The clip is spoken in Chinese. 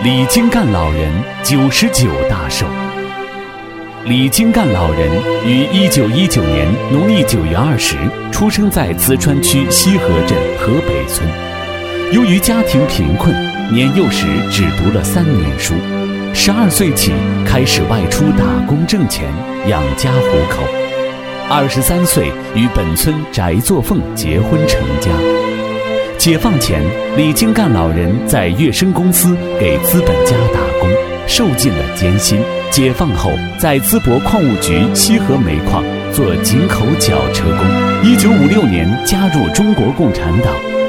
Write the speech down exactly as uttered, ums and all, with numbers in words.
李金干老人九十九大寿。李金干老人于一九一九年农历九月二十出生在淄川区西河镇河北村。由于家庭贫困，年幼时只读了三年书，十二岁起开始外出打工挣钱，养家糊口。二十三岁与本村翟作凤结婚成家。解放前，李金干老人在粤生公司给资本家打工，受尽了艰辛。解放后，在淄博矿务局西河煤矿做井口绞车工。一九五六年加入中国共产党，